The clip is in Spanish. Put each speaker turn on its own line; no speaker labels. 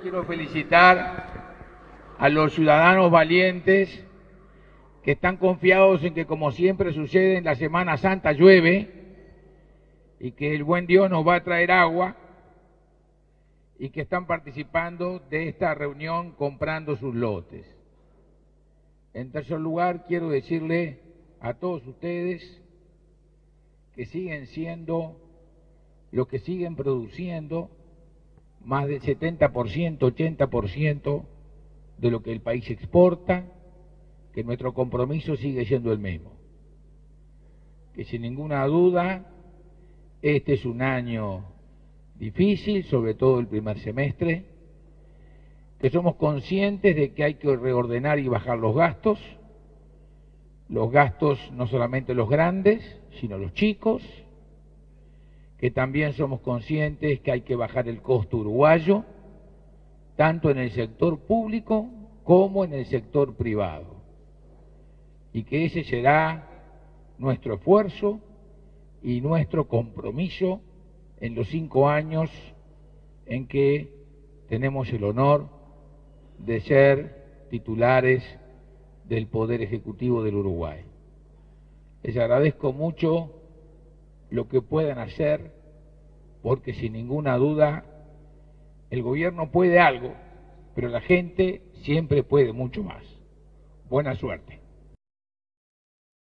quiero felicitar a los ciudadanos valientes que están confiados en que, como siempre sucede en la Semana Santa, llueve y que el buen Dios nos va a traer agua, y que están participando de esta reunión comprando sus lotes. En tercer lugar, quiero decirle a todos ustedes que siguen siendo los que siguen produciendo más del 70%, 80% de lo que el país exporta, que nuestro compromiso sigue siendo el mismo. Que sin ninguna duda, este es un año difícil, sobre todo el primer semestre, que somos conscientes de que hay que reordenar y bajar los gastos no solamente los grandes, sino los chicos, que también somos conscientes que hay que bajar el costo uruguayo, tanto en el sector público como en el sector privado, y que ese será nuestro esfuerzo y nuestro compromiso en los 5 años en que tenemos el honor de ser titulares del Poder Ejecutivo del Uruguay. Les agradezco mucho lo que puedan hacer, porque sin ninguna duda el gobierno puede algo, pero la gente siempre puede mucho más. Buena suerte.